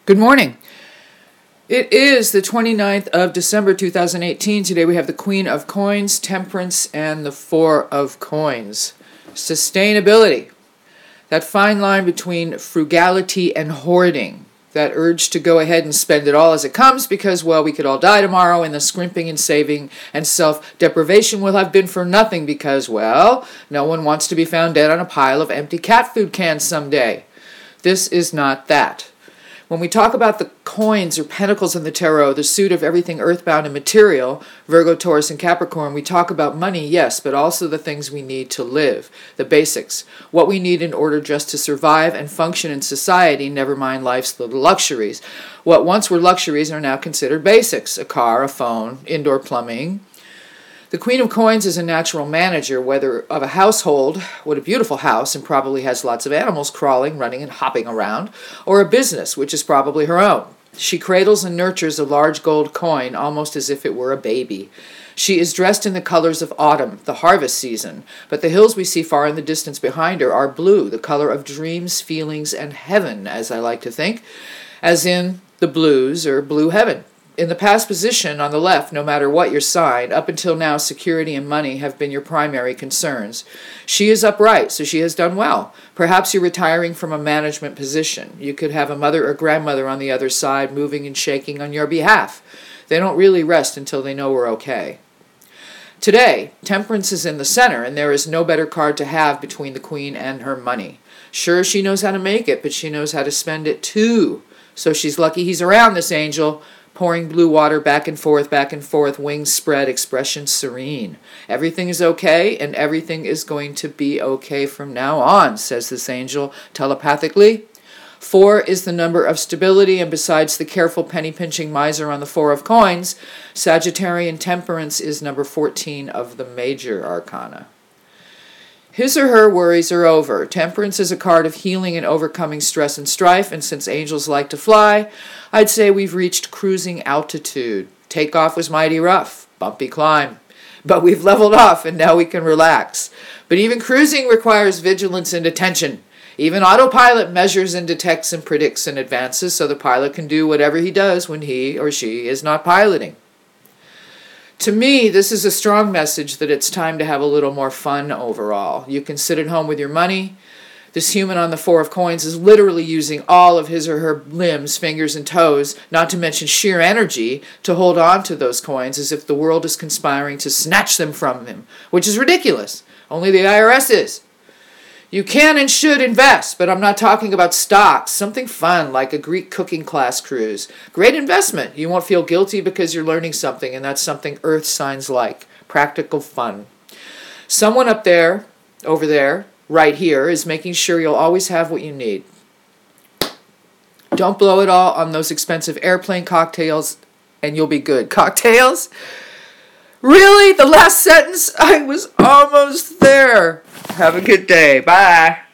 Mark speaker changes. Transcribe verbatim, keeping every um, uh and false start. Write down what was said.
Speaker 1: Good morning. It is the twenty-ninth of December two thousand eighteen. Today we have the Queen of Coins, Temperance, and the Four of Coins. Sustainability. That fine line between frugality and hoarding. That urge to go ahead and spend it all as it comes because, well, we could all die tomorrow and the scrimping and saving and self-deprivation will have been for nothing because, well, no one wants to be found dead on a pile of empty cat food cans someday. This is not that. When we talk about the coins or pentacles in the tarot, the suit of everything earthbound and material, Virgo, Taurus, and Capricorn, we talk about money, yes, but also the things we need to live, the basics, what we need in order just to survive and function in society, never mind life's little luxuries. What once were luxuries are now considered basics, a car, a phone, indoor plumbing. The Queen of Coins is a natural manager, whether of a household, what a beautiful house and probably has lots of animals crawling, running, and hopping around, or a business, which is probably her own. She cradles and nurtures a large gold coin almost as if it were a baby. She is dressed in the colors of autumn, the harvest season, but the hills we see far in the distance behind her are blue, the color of dreams, feelings, and heaven, as I like to think, as in the blues or blue heaven. In the past position on the left, no matter what your sign, up until now security and money have been your primary concerns. She is upright, so she has done well. Perhaps you're retiring from a management position. You could have a mother or grandmother on the other side moving and shaking on your behalf. They don't really rest until they know we're okay. Today, Temperance is in the center, and there is no better card to have between the Queen and her money. Sure, she knows how to make it, but she knows how to spend it too. So she's lucky he's around, this angel. Pouring blue water back and forth, back and forth, wings spread, expression serene. Everything is okay, and everything is going to be okay from now on, says this angel telepathically. Four is the number of stability, and besides the careful penny-pinching miser on the Four of Coins, Sagittarian Temperance is number fourteen of the major arcana. His or her worries are over. Temperance is a card of healing and overcoming stress and strife, and since angels like to fly, I'd say we've reached cruising altitude. Takeoff was mighty rough, bumpy climb, but we've leveled off and now we can relax. But even cruising requires vigilance and attention. Even autopilot measures and detects and predicts and advances so the pilot can do whatever he does when he or she is not piloting. To me, this is a strong message that it's time to have a little more fun overall. You can sit at home with your money. This human on the Four of Coins is literally using all of his or her limbs, fingers, and toes, not to mention sheer energy, to hold on to those coins as if the world is conspiring to snatch them from him, which is ridiculous. Only the I R S is. You can and should invest, but I'm not talking about stocks. Something fun, like a Greek cooking class cruise. Great investment. You won't feel guilty because you're learning something, and that's something earth signs like. Practical fun. Someone up there, over there, right here, is making sure you'll always have what you need. Don't blow it all on those expensive airplane cocktails, and you'll be good. Cocktails? Really? The last sentence? I was almost there. Have a good day. Bye.